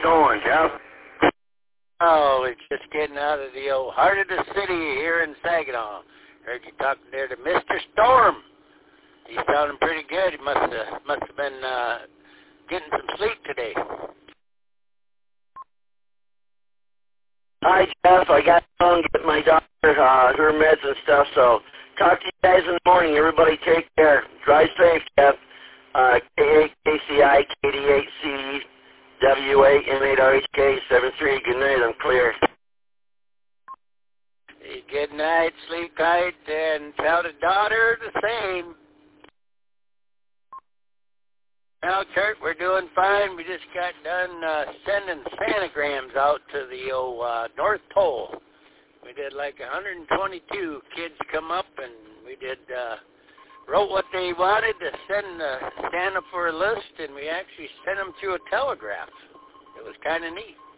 going, Jeff? Oh, we're just getting out of the old heart of the city here in Saginaw. Heard you talking there to Mr. Storm. He's sounding pretty good. He must have been getting some sleep today. Hi, Jeff. I got to go and get my daughter her meds and stuff, so talk to you guys in the morning. Everybody take care. Drive safe, Jeff. K8KCI, KD8C, WA, M8RHK, 73. Good night. I'm clear. Good night, sleep tight, and tell the daughter the same. Well, Kurt, we're doing fine. We just got done sending Santagrams out to the old North Pole. We did like 122 kids come up, and we did wrote what they wanted to send Santa for a list, and we actually sent them through a telegraph. It was kind of neat.